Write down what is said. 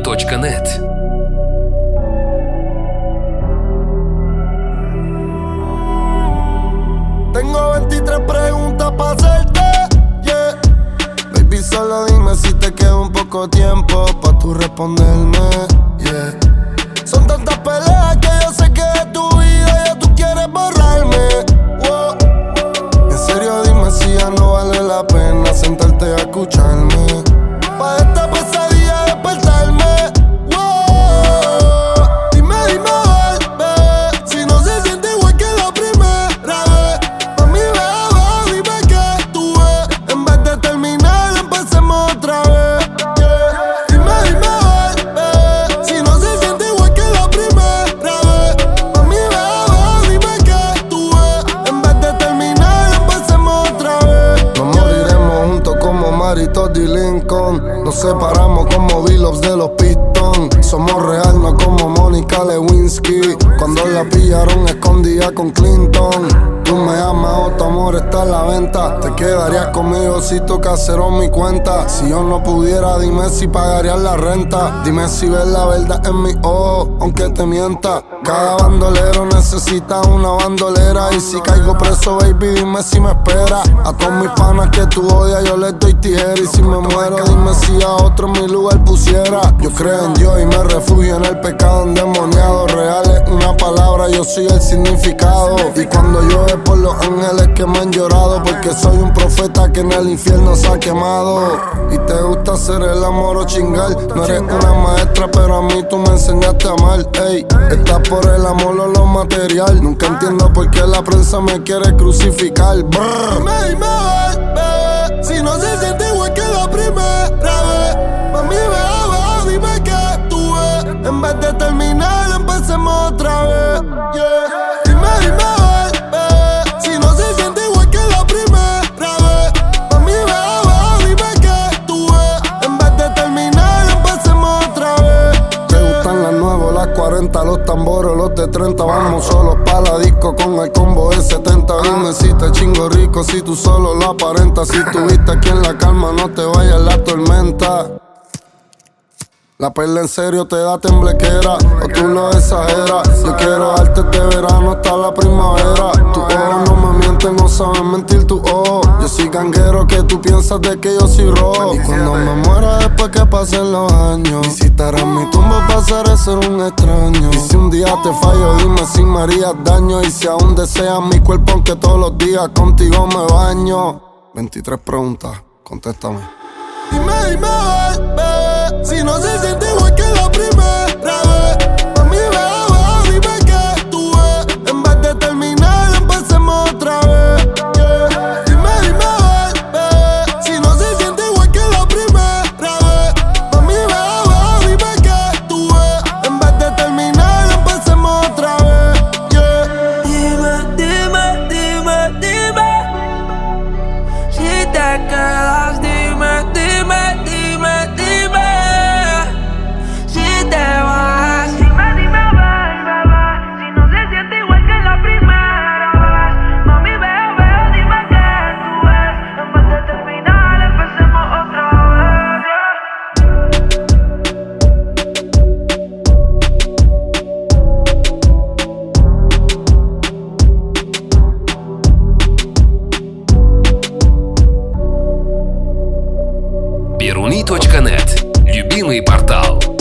Biruni.net. Tengo 23 preguntas para hacerte, yeah. Baby, solo dime si te queda un poco tiempo pa' tú responderme, yeah. Son tantas peleas que yo sé que de tu vida ya tú quieres borrarme, wow. En serio, dime si ya no vale la pena sentarte a escucharme, pa' de esta pesadilla despertarme, wow. Dime, bebé, si no se siente igual que la primera vez. Mami, bebé, dime que tú ves. En vez de terminar, empecemos otra vez, yeah. Dime, bebé, si no se siente igual que la primera vez. Mami, bebé, dime que tú ves. En vez de terminar, empecemos otra vez, yeah. Nos moriremos juntos como Maritos y Lincoln. Nos separamos como Billups de los Pistons. Somos real, no como Mónica Lewinsky. Cuando la pillaron escondida con Clinton. Tú me amas o tu amor está a la venta. Te quedarías conmigo si tu casero mi cuenta. Si yo no pudiera, dime si pagarías la renta. Dime si ves la verdad en mi ojos, aunque te mienta. Cada bandolero necesita una bandolera. Y si caigo preso, baby, dime si me espera. A todos mis panas que tú odias, yo les doy tijera. Y si me muero, dime si a otro en mi lugar pusiera. Yo creo en Dios y me refugio en el pecado endemoniado. Real es una palabra, yo soy el significado. Y cuando llueve por los ángeles que me han llorado, porque soy un profeta que en el infierno se ha quemado. Y te gusta hacer el amor o chingar. No eres una maestra, pero a mí tú me enseñaste a amar, ey. Estás por el amor o lo material. Nunca entiendo por qué la prensa me quiere crucificar. Dime, bebé, si no se siente igual que la primera vez. Mami, bebé, dime que tú ves. En vez de terminar, empecemos otra vez, yeah. Dime, bebé, si no se siente igual que la primera vez. Mami, bebé, dime que tú ves. En vez de terminar, empecemos otra vez, yeah. Te gustan las nuevas, las 40, los tambores, los de 30. Vamos solos pa' la disco con el combo de 70. Dime si te chingo rico, si tú solo lo aparentas. Si tuviste aquí en la calma, no te vayas la tormenta. La perla en serio te da temblequera, o tú lo exageras. Yo quiero darte de verano hasta la primavera. Tus ojos no me mienten, no saben mentir tus ojos. Yo soy ganguero que tú piensas de que yo soy rojo. Y cuando me muera después que pasen los años, visitarás mi tumba, pasaré a ser un extraño. Y si un día te fallo, dime si me harías daño. Y si aún deseas mi cuerpo, aunque todos los días contigo me baño. 23 preguntas, contéstame. Dime, bebé, si no se siente igual que la primera vez. Mami, bebé, dime que tú ves. En vez de terminar, empecemos otra vez, yeah. Dime, bebé, si no se siente igual que la primera vez. Mami, bebé, dime que tú ves. En vez de terminar, empecemos otra vez, yeah. Dime si te quedas, dime si te vas. Dime, bebé, si no se siente igual que la primera vez. Mami, bebé, dime que tú ves. En vez de terminar, empecemos otra Biruni.net. Любимый портал.